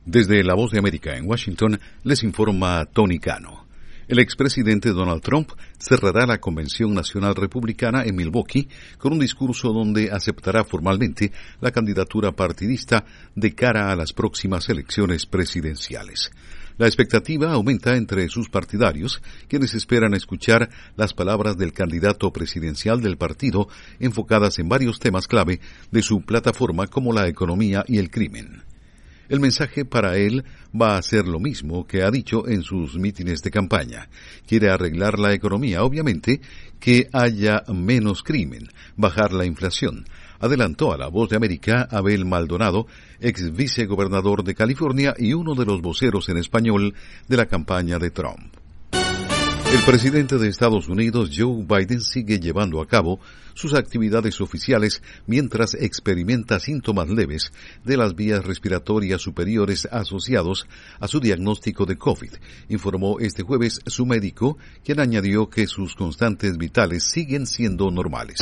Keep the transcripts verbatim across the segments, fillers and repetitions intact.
Desde La Voz de América en Washington, les informa Tony Cano. El expresidente Donald Trump cerrará la Convención Nacional Republicana en Milwaukee con un discurso donde aceptará formalmente la candidatura partidista de cara a las próximas elecciones presidenciales. La expectativa aumenta entre sus partidarios, quienes esperan escuchar las palabras del candidato presidencial del partido enfocadas en varios temas clave de su plataforma como la economía y el crimen. El mensaje para él va a ser lo mismo que ha dicho en sus mítines de campaña. Quiere arreglar la economía, obviamente, que haya menos crimen, bajar la inflación. Adelantó a La Voz de América Abel Maldonado, ex vicegobernador de California y uno de los voceros en español de la campaña de Trump. El presidente de Estados Unidos, Joe Biden, sigue llevando a cabo sus actividades oficiales mientras experimenta síntomas leves de las vías respiratorias superiores asociados a su diagnóstico de COVID, informó este jueves su médico, quien añadió que sus constantes vitales siguen siendo normales.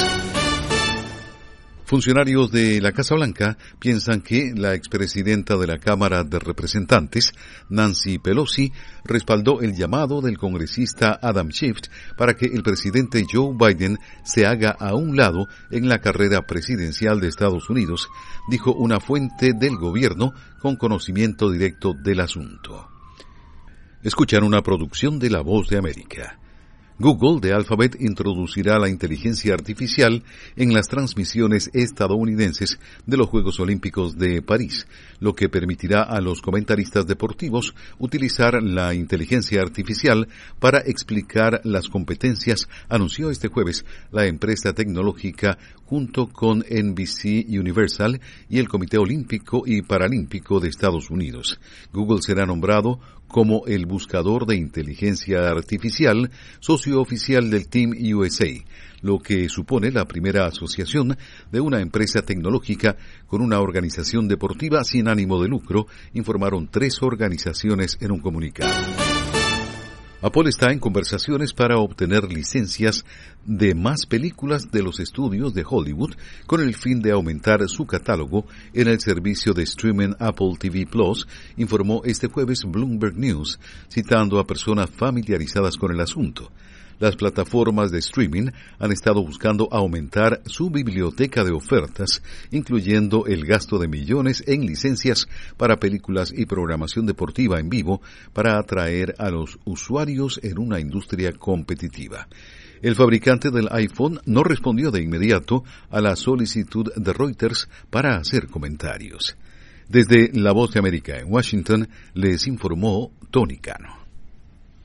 Funcionarios de la Casa Blanca piensan que la expresidenta de la Cámara de Representantes, Nancy Pelosi, respaldó el llamado del congresista Adam Schiff para que el presidente Joe Biden se haga a un lado en la carrera presidencial de Estados Unidos, dijo una fuente del gobierno con conocimiento directo del asunto. Escuchan una producción de La Voz de América. Google de Alphabet introducirá la inteligencia artificial en las transmisiones estadounidenses de los Juegos Olímpicos de París, lo que permitirá a los comentaristas deportivos utilizar la inteligencia artificial para explicar las competencias, anunció este jueves la empresa tecnológica junto con N B C Universal y el Comité Olímpico y Paralímpico de Estados Unidos. Google será nombrado como el buscador de inteligencia artificial, socio oficial del Team U S A, lo que supone la primera asociación de una empresa tecnológica con una organización deportiva sin ánimo de lucro, informaron tres organizaciones en un comunicado. Apple está en conversaciones para obtener licencias de más películas de los estudios de Hollywood con el fin de aumentar su catálogo en el servicio de streaming Apple T V Plus, informó este jueves Bloomberg News, citando a personas familiarizadas con el asunto. Las plataformas de streaming han estado buscando aumentar su biblioteca de ofertas, incluyendo el gasto de millones en licencias para películas y programación deportiva en vivo para atraer a los usuarios en una industria competitiva. El fabricante del iPhone no respondió de inmediato a la solicitud de Reuters para hacer comentarios. Desde La Voz de América en Washington, les informó Tony Cano.